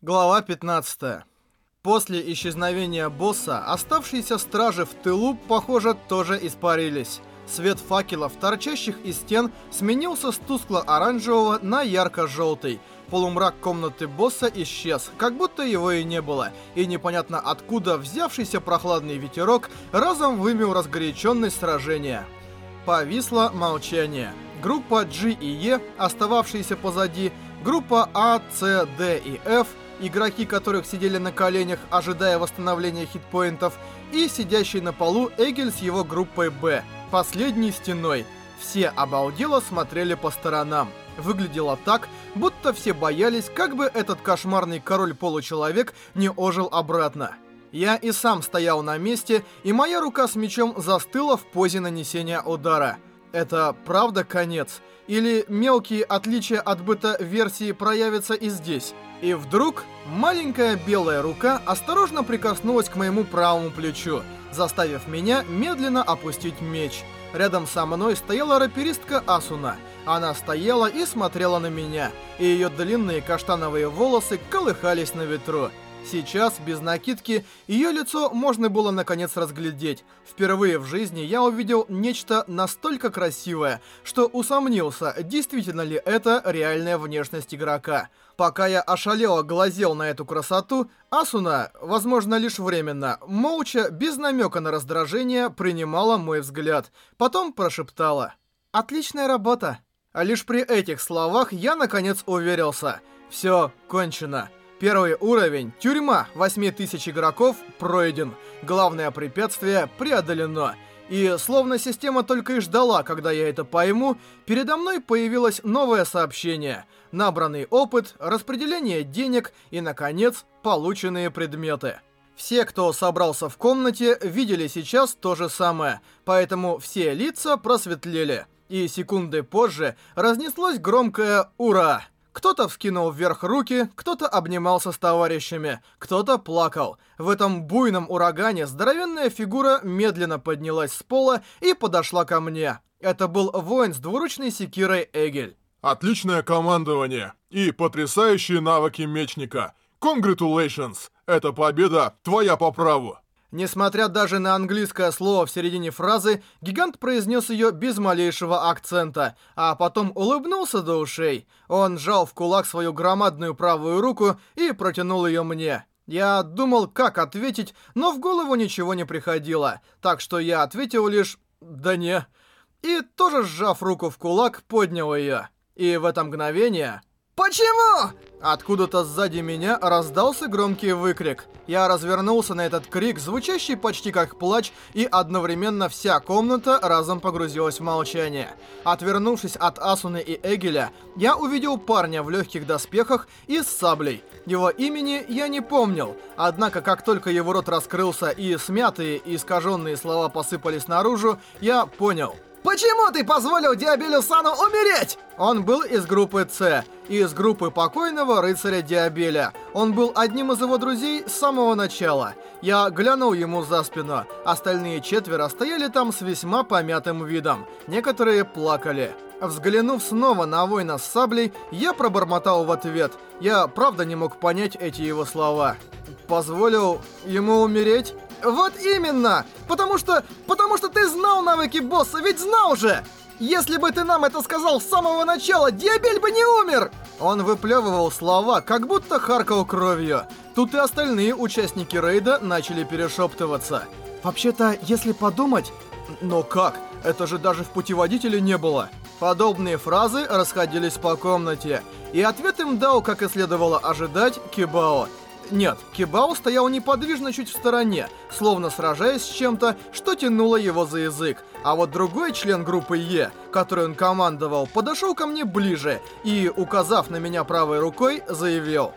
Глава 15. После исчезновения босса, оставшиеся стражи в тылу, похоже, тоже испарились. Свет факелов, торчащих из стен, сменился с тускло-оранжевого на ярко-желтый. Полумрак комнаты босса исчез, как будто его и не было, и непонятно откуда взявшийся прохладный ветерок разом вымел разгоряченность сражения. Повисло молчание. Группа G и E, остававшиеся позади, группа А, С, Д и F, игроки которых сидели на коленях, ожидая восстановления хитпоинтов, и сидящий на полу Эгель с его группой Б, последней стеной. Все обалдело смотрели по сторонам. Выглядело так, будто все боялись, как бы этот кошмарный король-получеловек не ожил обратно. Я и сам стоял на месте, и моя рука с мечом застыла в позе нанесения удара. Это правда конец? Или мелкие отличия от бета-версии проявятся и здесь? И вдруг маленькая белая рука осторожно прикоснулась к моему правому плечу, заставив меня медленно опустить меч. Рядом со мной стояла раперистка Асуна. Она стояла и смотрела на меня, и ее длинные каштановые волосы колыхались на ветру. Сейчас, без накидки, ее лицо можно было наконец разглядеть. Впервые в жизни я увидел нечто настолько красивое, что усомнился, действительно ли это реальная внешность игрока. Пока я ошалело глазел на эту красоту, Асуна, возможно лишь временно, молча, без намека на раздражение, принимала мой взгляд. Потом прошептала: «Отличная работа». А лишь при этих словах я наконец уверился. Все кончено. Первый уровень, тюрьма 8000 игроков, пройден. Главное препятствие преодолено. И словно система только и ждала, когда я это пойму, передо мной появилось новое сообщение. Набранный опыт, распределение денег и, наконец, полученные предметы. Все, кто собрался в комнате, видели сейчас то же самое, поэтому все лица просветлели. И секунды позже разнеслось громкое «Ура!». Кто-то вскинул вверх руки, кто-то обнимался с товарищами, кто-то плакал. В этом буйном урагане здоровенная фигура медленно поднялась с пола и подошла ко мне. Это был воин с двуручной секирой Эгель. Отличное командование и потрясающие навыки мечника. Congratulations! Эта победа твоя по праву. Несмотря даже на английское слово в середине фразы, гигант произнес ее без малейшего акцента, а потом улыбнулся до ушей. Он сжал в кулак свою громадную правую руку и протянул ее мне. Я думал, как ответить, но в голову ничего не приходило, так что я ответил лишь «да не». И тоже сжав руку в кулак, поднял ее. И в это мгновение... «Почему?» Откуда-то сзади меня раздался громкий выкрик. Я развернулся на этот крик, звучащий почти как плач, и одновременно вся комната разом погрузилась в молчание. Отвернувшись от Асуны и Эгеля, я увидел парня в легких доспехах и с саблей. Его имени я не помнил, однако как только его рот раскрылся и смятые и искаженные слова посыпались наружу, я понял. «Почему ты позволил Диабелю-сану умереть?» Он был из группы С, из группы покойного рыцаря Диабеля. Он был одним из его друзей с самого начала. Я глянул ему за спину. Остальные четверо стояли там с весьма помятым видом. Некоторые плакали. Взглянув снова на воина с саблей, я пробормотал в ответ. Я правда не мог понять эти его слова. «Позволил ему умереть?» Вот именно! Потому что ты знал навыки босса, ведь знал же! Если бы ты нам это сказал с самого начала, Диабель бы не умер! Он выплевывал слова, как будто харкал кровью. Тут и остальные участники рейда начали перешептываться. Вообще-то, если подумать... Но как? Это же даже в путеводителе не было. Подобные фразы расходились по комнате. И ответ им дал, как и следовало ожидать, Кибао. Нет, Кибао стоял неподвижно чуть в стороне, словно сражаясь с чем-то, что тянуло его за язык. А вот другой член группы Е, который он командовал, подошел ко мне ближе и, указав на меня правой рукой, заявил: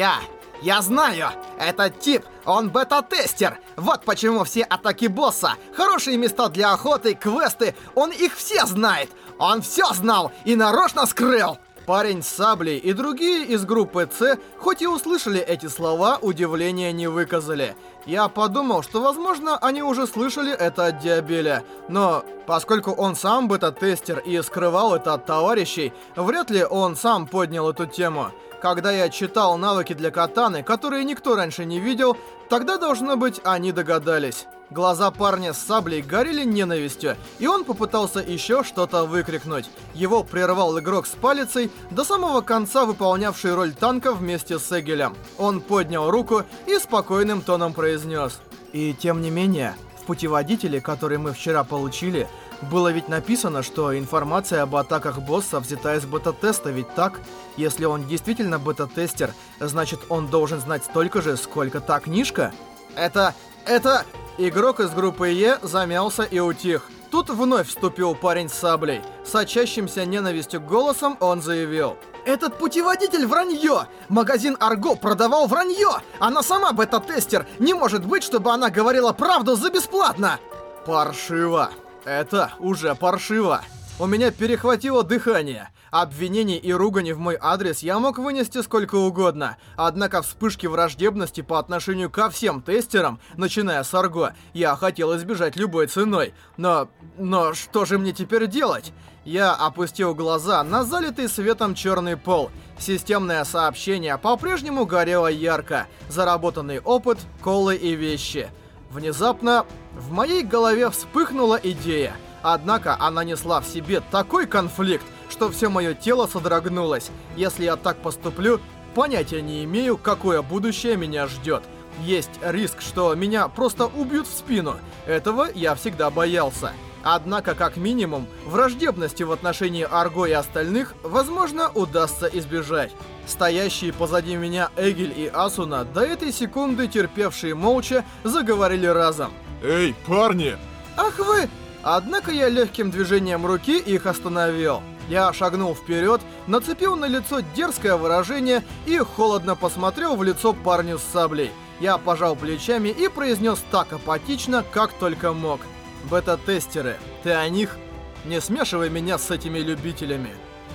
Я знаю! Этот тип, он бета-тестер! Вот почему все атаки босса, хорошие места для охоты, квесты, он их все знает! Он все знал и нарочно скрыл!» Парень с саблей и другие из группы С, хоть и услышали эти слова, удивления не выказали. Я подумал, что, возможно, они уже слышали это от Диабеля, но поскольку он сам бета-тестер и скрывал это от товарищей, вряд ли он сам поднял эту тему. Когда я читал навыки для катаны, которые никто раньше не видел, тогда, должно быть, они догадались. Глаза парня с саблей горели ненавистью, и он попытался еще что-то выкрикнуть. Его прервал игрок с палицей, до самого конца выполнявший роль танка вместе с Эгелем. Он поднял руку и спокойным тоном произнес: «И тем не менее, в путеводителе, который мы вчера получили, было ведь написано, что информация об атаках босса взята из бета-теста, ведь так? Если он действительно бета-тестер, значит он должен знать столько же, сколько та книжка?» Это... Игрок из группы Е замялся и утих. Тут вновь вступил парень с саблей. Сочащимся ненавистью голосом он заявил: «Этот путеводитель вранье! Магазин Арго продавал вранье! Она сама бета-тестер! Не может быть, чтобы она говорила правду за бесплатно!» Паршиво. Это уже паршиво. У меня перехватило дыхание. Обвинений и ругани в мой адрес я мог вынести сколько угодно. Однако вспышки враждебности по отношению ко всем тестерам, начиная с Арго, я хотел избежать любой ценой. Но что же мне теперь делать? Я опустил глаза на залитый светом черный пол. Системное сообщение по-прежнему горело ярко. Заработанный опыт, колы и вещи. Внезапно в моей голове вспыхнула идея. Однако она несла в себе такой конфликт, что все мое тело содрогнулось. Если я так поступлю, понятия не имею, какое будущее меня ждет. Есть риск, что меня просто убьют в спину. Этого я всегда боялся. Однако, как минимум, враждебности в отношении Арго и остальных, возможно, удастся избежать. Стоящие позади меня Эгель и Асуна, до этой секунды терпевшие молча, заговорили разом. «Эй, парни!» «Ах вы!» Однако я легким движением руки их остановил. Я шагнул вперед, нацепил на лицо дерзкое выражение и холодно посмотрел в лицо парню с саблей. Я пожал плечами и произнес так апатично, как только мог: «Бета-тестеры, ты о них? Не смешивай меня с этими любителями».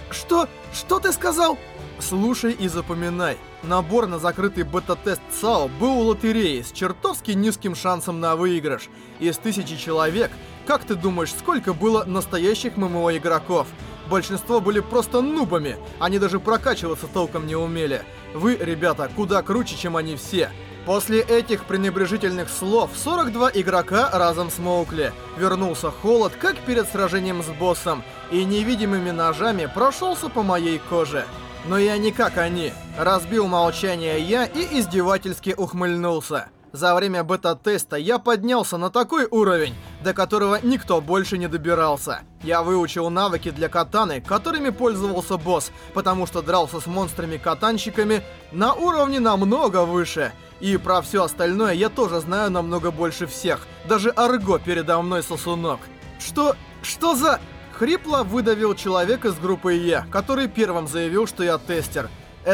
Что ты сказал?» Слушай и запоминай. Набор на закрытый бета-тест ЦАО был у лотереи с чертовски низким шансом на выигрыш. Из 1000 человек, как ты думаешь, сколько было настоящих ММО игроков? Большинство были просто нубами, они даже прокачиваться толком не умели. Вы, ребята, куда круче, чем они все. После этих пренебрежительных слов 42 игрока разом смолкли. Вернулся холод, как перед сражением с боссом, и невидимыми ножами прошелся по моей коже. Но я не как они. Разбил молчание я и издевательски ухмыльнулся. За время бета-теста я поднялся на такой уровень, до которого никто больше не добирался. Я выучил навыки для катаны, которыми пользовался босс, потому что дрался с монстрами-катанщиками на уровне намного выше. И про все остальное я тоже знаю намного больше всех. Даже Арго передо мной сосунок. Что за... Хрипло выдавил человек из группы Е, который первым заявил, что я тестер.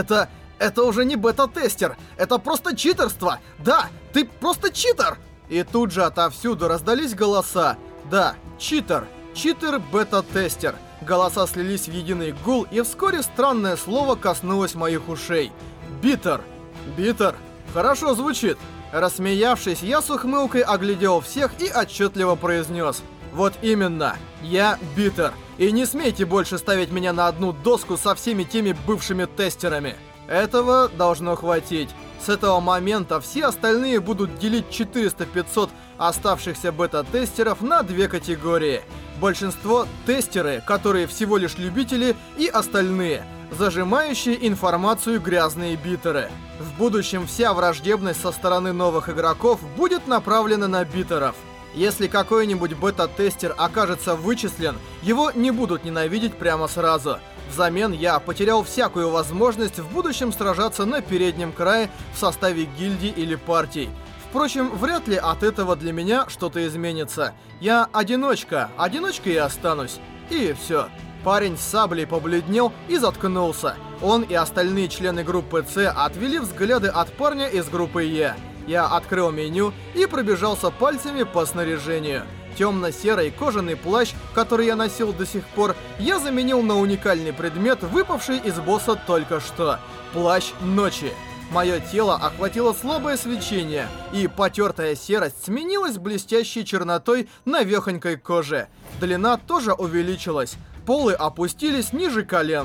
Это уже не бета-тестер, это просто читерство. Да, ты просто читер. И тут же отовсюду раздались голоса. Да, читер, бета-тестер. Голоса слились в единый гул, и вскоре странное слово коснулось моих ушей. Битер. Хорошо звучит. Рассмеявшись, я с ухмылкой оглядел всех и отчетливо произнес: «Вот именно, я Битер, и не смейте больше ставить меня на одну доску со всеми теми бывшими тестерами». Этого должно хватить. С этого момента все остальные будут делить 400-500 оставшихся бета-тестеров на две категории. Большинство — тестеры, которые всего лишь любители, и остальные — зажимающие информацию грязные битеры. В будущем вся враждебность со стороны новых игроков будет направлена на битеров. Если какой-нибудь бета-тестер окажется вычислен, его не будут ненавидеть прямо сразу. Взамен я потерял всякую возможность в будущем сражаться на переднем крае в составе гильдий или партий. Впрочем, вряд ли от этого для меня что-то изменится. Я одиночка и останусь. И все. Парень с саблей побледнел и заткнулся. Он и остальные члены группы С отвели взгляды от парня из группы Е. Я открыл меню и пробежался пальцами по снаряжению. Темно-серый кожаный плащ, который я носил до сих пор, я заменил на уникальный предмет, выпавший из босса только что. Плащ ночи. Мое тело охватило слабое свечение, и потертая серость сменилась блестящей чернотой на вехонькой коже. Длина тоже увеличилась. Полы опустились ниже колен.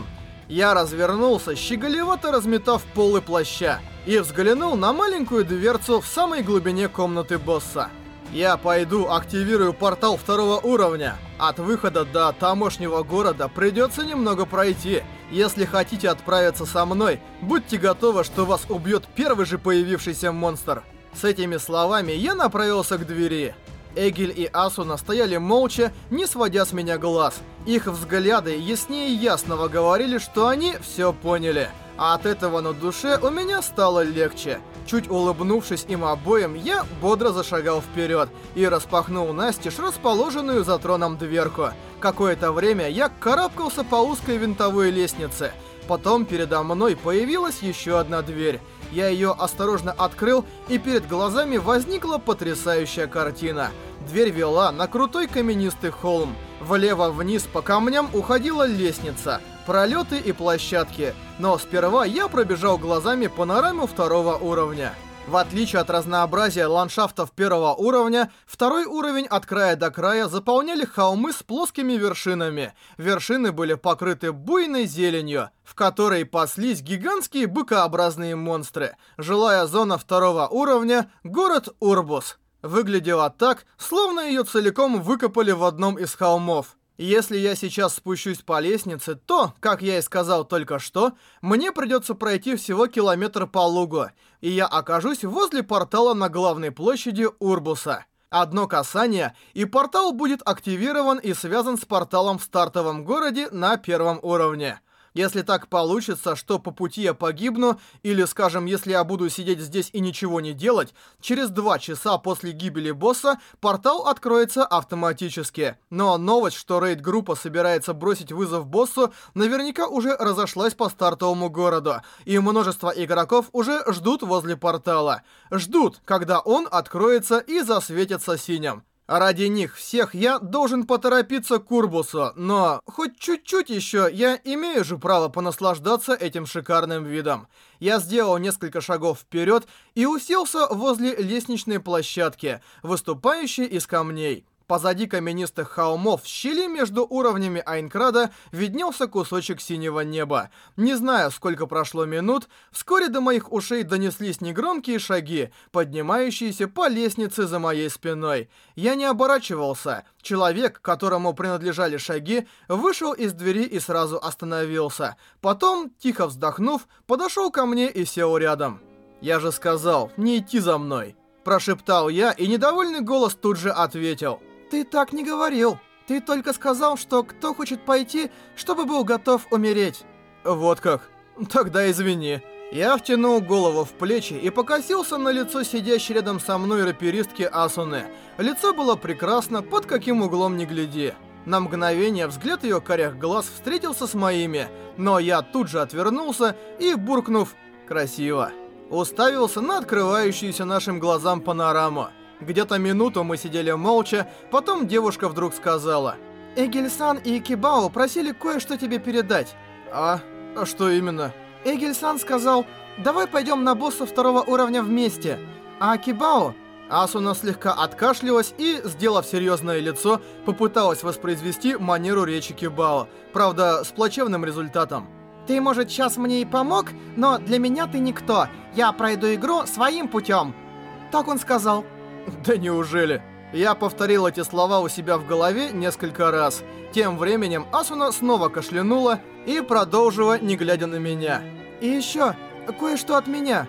Я развернулся, щеголевато разметав полы плаща, и взглянул на маленькую дверцу в самой глубине комнаты босса. Я пойду активирую портал 2-го уровня. От выхода до тамошнего города придется немного пройти. Если хотите отправиться со мной, будьте готовы, что вас убьет первый же появившийся монстр. С этими словами я направился к двери. Эгиль и Асуна стояли молча, не сводя с меня глаз. Их взгляды яснее ясного говорили, что они все поняли. А от этого на душе у меня стало легче. Чуть улыбнувшись им обоим, я бодро зашагал вперед и распахнул настежь расположенную за троном дверку. Какое-то время я карабкался по узкой винтовой лестнице. Потом передо мной появилась еще одна дверь. Я ее осторожно открыл, и перед глазами возникла потрясающая картина. Дверь вела на крутой каменистый холм. Влево-вниз по камням уходила лестница, пролеты и площадки. Но сперва я пробежал глазами панораму 2-го уровня. В отличие от разнообразия ландшафтов 1-го уровня, 2-й уровень от края до края заполняли холмы с плоскими вершинами. Вершины были покрыты буйной зеленью, в которой паслись гигантские быкообразные монстры. Жилая зона 2-го уровня — город Урбус. Выглядела так, словно ее целиком выкопали в одном из холмов. Если я сейчас спущусь по лестнице, то, как я и сказал только что, мне придется пройти всего километр по лугу, и я окажусь возле портала на главной площади Урбуса. Одно касание, и портал будет активирован и связан с порталом в стартовом городе на 1-м уровне. Если так получится, что по пути я погибну, или, скажем, если я буду сидеть здесь и ничего не делать, через 2 часа после гибели босса портал откроется автоматически. Но новость, что рейд-группа собирается бросить вызов боссу, наверняка уже разошлась по стартовому городу, и множество игроков уже ждут возле портала. Ждут, когда он откроется и засветится синим. Ради них всех я должен поторопиться к Урбусу, но хоть чуть-чуть еще я имею же право понаслаждаться этим шикарным видом. Я сделал несколько шагов вперед и уселся возле лестничной площадки, выступающей из камней. Позади каменистых холмов, в щели между уровнями Айнкрада, виднелся кусочек синего неба. Не знаю, сколько прошло минут, вскоре до моих ушей донеслись негромкие шаги, поднимающиеся по лестнице за моей спиной. Я не оборачивался. Человек, которому принадлежали шаги, вышел из двери и сразу остановился. Потом, тихо вздохнув, подошел ко мне и сел рядом. «Я же сказал, не идти за мной», — прошептал я, и недовольный голос тут же ответил. «Ты так не говорил. Ты только сказал, что кто хочет пойти, чтобы был готов умереть». «Вот как? Тогда извини». Я втянул голову в плечи и покосился на лицо сидящей рядом со мной раперистки Асуны. Лицо было прекрасно, под каким углом ни гляди. На мгновение взгляд ее карих глаз встретился с моими, но я тут же отвернулся и, буркнув «красиво», уставился на открывающуюся нашим глазам панораму. Где-то минуту мы сидели молча, потом девушка вдруг сказала: «Эгиль-сан и Кибао просили кое-что тебе передать». «А что именно?» «Эгиль-сан сказал, давай пойдем на босса 2-го уровня вместе. А Кибао...» Асуна слегка откашлялась и, сделав серьезное лицо, попыталась воспроизвести манеру речи Кибао. Правда, с плачевным результатом. «Ты, может, сейчас мне и помог, но для меня ты никто. Я пройду игру своим путем». Так он сказал. Да неужели? Я повторил эти слова у себя в голове несколько раз. Тем временем Асуна снова кашлянула и продолжила, не глядя на меня. «И еще, кое-что от меня».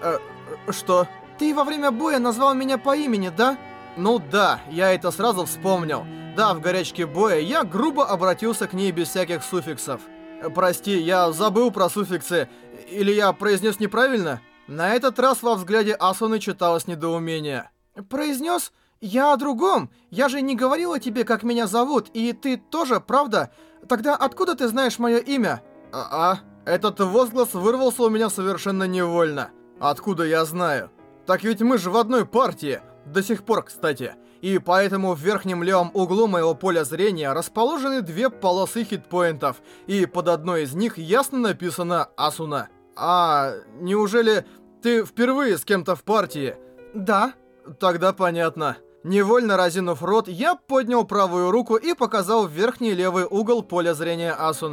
Что? Ты во время боя назвал меня по имени, да? Ну да, я это сразу вспомнил. Да, в горячке боя я грубо обратился к ней без всяких суффиксов. Прости, я забыл про суффиксы. Или я произнес неправильно? На этот раз во взгляде Асуны читалось недоумение. «Произнес? Я о другом. Я же не говорила тебе, как меня зовут, и ты тоже, правда? Тогда откуда ты знаешь мое имя?» Этот возглас вырвался у меня совершенно невольно. Откуда я знаю? Так ведь мы же в одной партии. До сих пор, кстати. И поэтому в верхнем левом углу моего поля зрения расположены 2 полосы хитпоинтов, и под одной из них ясно написано «Асуна». Неужели ты впервые с кем-то в партии? Да. Тогда понятно. Невольно разинув рот, я поднял правую руку и показал в верхний левый угол поля зрения Асуны.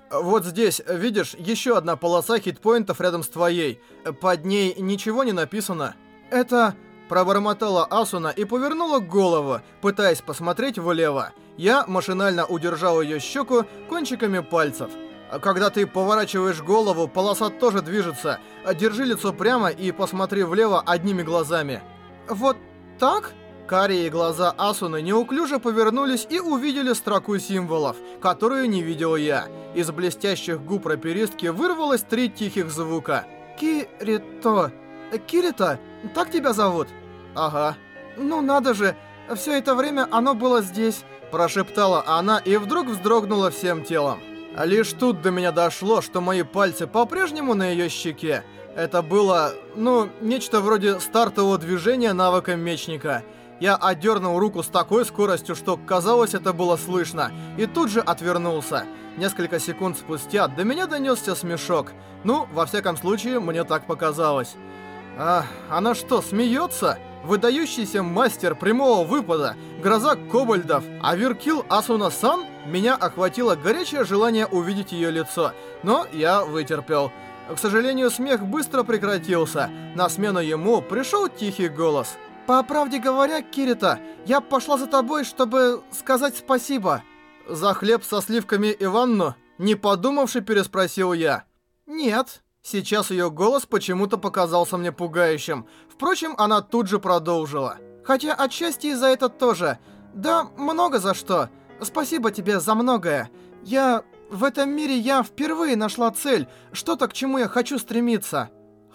Вот здесь, видишь, еще одна полоса хитпоинтов рядом с твоей. Под ней ничего не написано. Это... Пробормотала Асуна и повернула голову, пытаясь посмотреть влево. Я машинально удержал ее щеку кончиками пальцев. Когда ты поворачиваешь голову, полоса тоже движется. Держи лицо прямо и посмотри влево одними глазами. Вот так? Карие глаза Асуны неуклюже повернулись и увидели строку символов, которую не видел я. Из блестящих губ раперистки вырвалось 3 тихих звука. Кирито. Кирита, так тебя зовут? Ага. Ну надо же, все это время оно было здесь. Прошептала она и вдруг вздрогнула всем телом. Лишь тут до меня дошло, что мои пальцы по-прежнему на ее щеке. Это было, нечто вроде стартового движения навыка мечника. Я отдернул руку с такой скоростью, что, казалось, это было слышно, и тут же отвернулся. Несколько секунд спустя до меня донесся смешок. Во всяком случае, мне так показалось. Она что, смеется? Выдающийся мастер прямого выпада, гроза кобальдов, Аверкил Асуна-сан? Меня охватило горячее желание увидеть ее лицо, но я вытерпел. К сожалению, смех быстро прекратился. На смену ему пришел тихий голос. «По правде говоря, Кирита, я пошла за тобой, чтобы сказать спасибо». «За хлеб со сливками и ванну?» Не подумавши, переспросил я. «Нет». Сейчас ее голос почему-то показался мне пугающим. Впрочем, она тут же продолжила. «Хотя отчасти и за это тоже. Да, много за что. Спасибо тебе за многое. В этом мире я впервые нашла цель, что-то, к чему я хочу стремиться».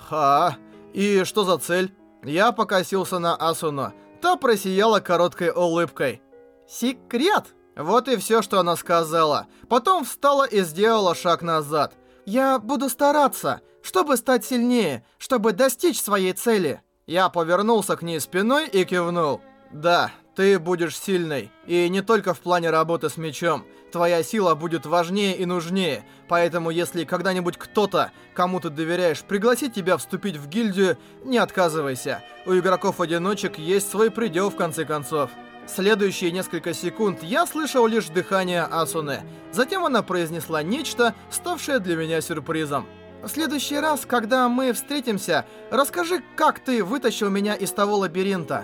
И что за цель? Я покосился на Асуну. Та просияла короткой улыбкой. «Секрет!» Вот и все, что она сказала. Потом встала и сделала шаг назад. «Я буду стараться, чтобы стать сильнее, чтобы достичь своей цели». Я повернулся к ней спиной и кивнул. «Да, ты будешь сильной. И не только в плане работы с мечом. Твоя сила будет важнее и нужнее. Поэтому, если когда-нибудь кто-то, кому ты доверяешь, пригласит тебя вступить в гильдию, не отказывайся. У игроков-одиночек есть свой предел в конце концов». Следующие несколько секунд я слышал лишь дыхание Асуны. Затем она произнесла нечто, ставшее для меня сюрпризом. «В следующий раз, когда мы встретимся, расскажи, как ты вытащил меня из того лабиринта».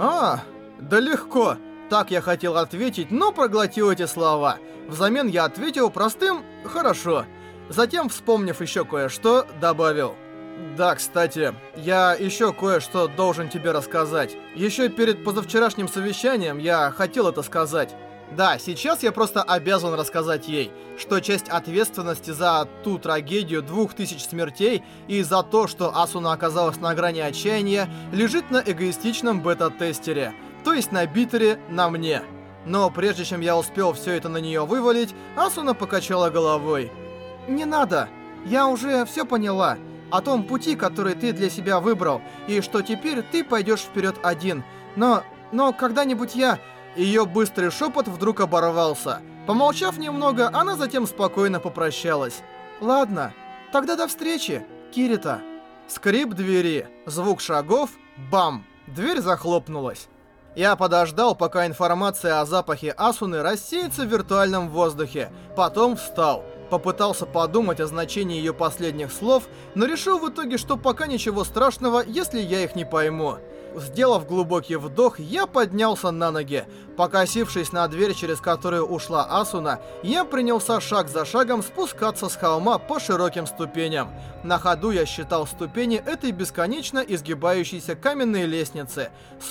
Да легко. Так я хотел ответить, но проглотил эти слова. Взамен я ответил простым «хорошо». Затем, вспомнив еще кое-что, добавил: «Да, кстати, я еще кое-что должен тебе рассказать. Еще перед позавчерашним совещанием я хотел это сказать». Да, сейчас я просто обязан рассказать ей, что часть ответственности за ту трагедию 2000 смертей и за то, что Асуна оказалась на грани отчаяния, лежит на эгоистичном бета-тестере, то есть на битере на мне. Но прежде чем я успел все это на нее вывалить, Асуна покачала головой. «Не надо, я уже все поняла. О том пути, который ты для себя выбрал, и что теперь ты пойдешь вперед один. Но когда-нибудь я...» Ее быстрый шепот вдруг оборвался. Помолчав немного, она затем спокойно попрощалась. «Ладно, тогда до встречи, Кирита». Скрип двери, звук шагов, бам! Дверь захлопнулась. Я подождал, пока информация о запахе Асуны рассеется в виртуальном воздухе. Потом встал. Попытался подумать о значении ее последних слов, но решил в итоге, что пока ничего страшного, если я их не пойму. Сделав глубокий вдох, я поднялся на ноги. Покосившись на дверь, через которую ушла Асуна, я принялся шаг за шагом спускаться с холма по широким ступеням. На ходу я считал ступени этой бесконечно изгибающейся каменной лестницы.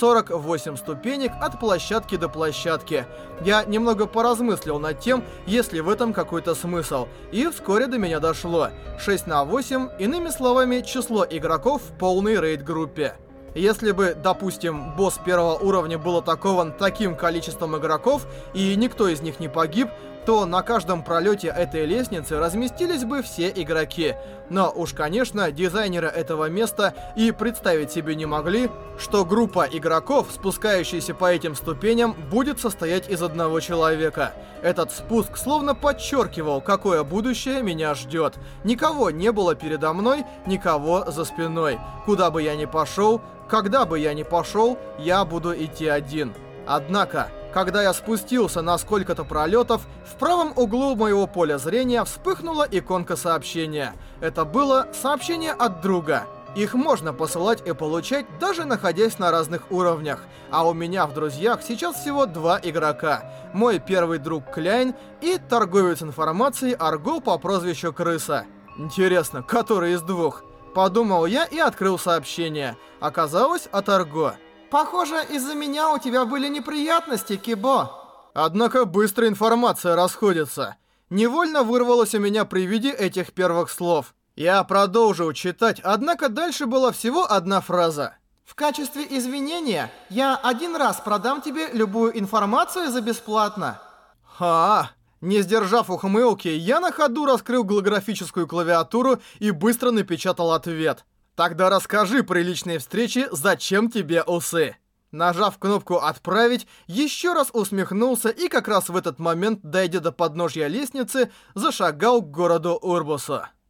48 ступенек от площадки до площадки. Я немного поразмыслил над тем, есть ли в этом какой-то смысл. И вскоре до меня дошло. 6 на 8, иными словами, число игроков в полной рейд-группе. Если бы, допустим, босс первого уровня был атакован таким количеством игроков, и никто из них не погиб, то на каждом пролете этой лестницы разместились бы все игроки. Но уж, конечно, дизайнеры этого места и представить себе не могли, что группа игроков, спускающаяся по этим ступеням, будет состоять из одного человека. Этот спуск словно подчеркивал, какое будущее меня ждет. Никого не было передо мной, никого за спиной. Куда бы я ни пошел, когда бы я ни пошел, я буду идти один. Однако, Когда я спустился на сколько-то пролетов, в правом углу моего поля зрения вспыхнула иконка сообщения. Это было сообщение от друга. Их можно посылать и получать, даже находясь на разных уровнях. А у меня в друзьях сейчас всего 2 игрока. Мой первый друг Кляйн и торговец информацией Арго по прозвищу Крыса. Интересно, который из двух? Подумал я и открыл сообщение. Оказалось, от Арго. Похоже, из-за меня у тебя были неприятности, Кибо. Однако быстро информация расходится. Невольно вырвалось у меня при виде этих первых слов. Я продолжил читать, однако дальше была всего одна фраза. В качестве извинения, я 1 раз продам тебе любую информацию за бесплатно. Не сдержав ухмылки, я на ходу раскрыл голографическую клавиатуру и быстро напечатал ответ. Тогда расскажи при личной встрече, зачем тебе усы. Нажав кнопку «Отправить», еще раз усмехнулся и как раз в этот момент, дойдя до подножья лестницы, зашагал к городу Урбусу.